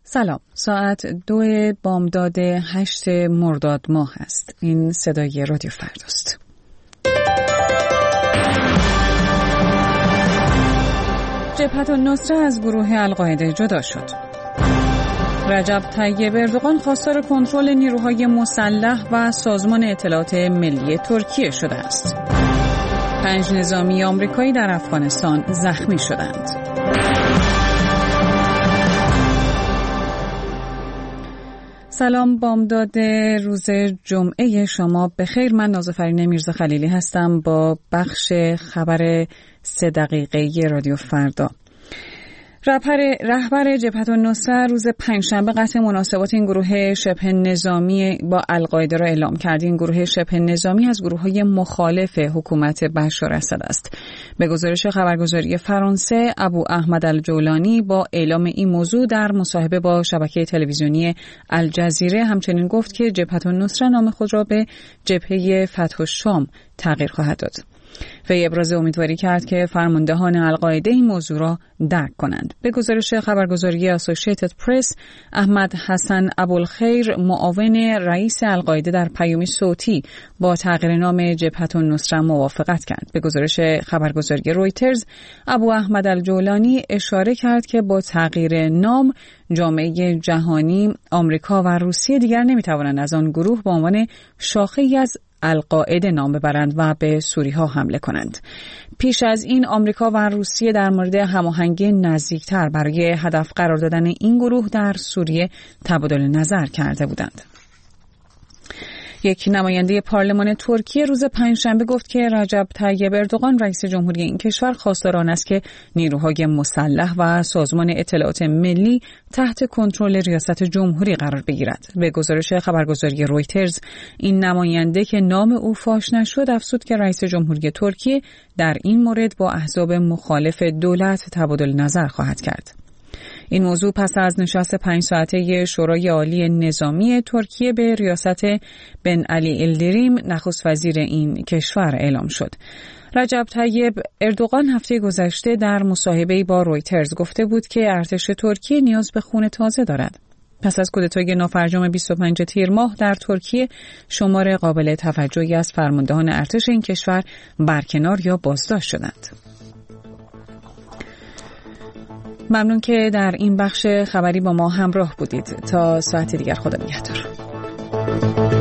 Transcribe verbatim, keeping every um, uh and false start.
سلام، ساعت دو بامداد هشت مرداد ماه است. این صدای رادیو فرداست. جبهة النصره از گروه القاعده جدا شد. رجب طیب اردوغان خواستار کنترل نیروهای مسلح و سازمان اطلاعات ملی ترکیه شده است. پنج نظامی آمریکایی در افغانستان زخمی شدند. سلام، بامداد روز جمعه شما بخیر. من نازافرین میرزا خلیلی هستم با بخش خبر سه دقیقه رادیو فردا. رهبر رهبر جبهة النصره روز پنجشنبه قطع مناسبات این گروه شبه نظامی با القاعده را اعلام کرد. این گروه شبه نظامی از گروه‌های مخالف حکومت بشار اسد است. به گزارش خبرگزاری فرانسه، ابو احمد الجولانی با اعلام این موضوع در مصاحبه با شبکه تلویزیونی الجزیره همچنین گفت که جبهة النصره نام خود را به جبهه فتح الشام تغییر خواهد داد. وی ابراز امیدواری کرد که فرماندهان القاعده این موضوع را درک کنند. به گزارش خبرگزاری اسوسییتد پرس، احمد حسن ابوالخیر معاون رئیس القاعده در پیامی صوتی با تغییر نام جبهة النصره موافقت کرد. به گزارش خبرگزاری رویترز، ابو احمد الجولانی اشاره کرد که با تغییر نام جامعه جهانی، آمریکا و روسیه دیگر نمی‌توانند از آن گروه به عنوان شاخه‌ای از القاعده نام ببرند و به سوری ها حمله کنند. پیش از این آمریکا و روسیه در مورد هماهنگی نزدیکتر برای هدف قرار دادن این گروه در سوریه تبادل نظر کرده بودند. یک نماینده پارلمان ترکیه روز پنجشنبه گفت که رجب طیب اردوغان رئیس جمهوری این کشور خواستار آن است که نیروهای مسلح و سازمان اطلاعات ملی تحت کنترل ریاست جمهوری قرار بگیرد. به گزارش خبرگزاری رویترز، این نماینده که نام او فاش نشد افزود که رئیس جمهوری ترکیه در این مورد با احزاب مخالف دولت تبادل نظر خواهد کرد. این موضوع پس از نشست پنج ساعته شورای عالی نظامی ترکیه به ریاست بن علی الدریم نخست وزیر این کشور اعلام شد. رجب طیب اردوغان هفته گذشته در مصاحبه‌ای با رویترز گفته بود که ارتش ترکیه نیاز به خون تازه دارد. پس از کودتای نافرجام بیست و پنجم تیر ماه در ترکیه، شمار قابل توجهی از فرماندهان ارتش این کشور برکنار یا بازداشت شدند. ممنون که در این بخش خبری با ما همراه بودید. تا ساعت دیگر، خدا نگهدار.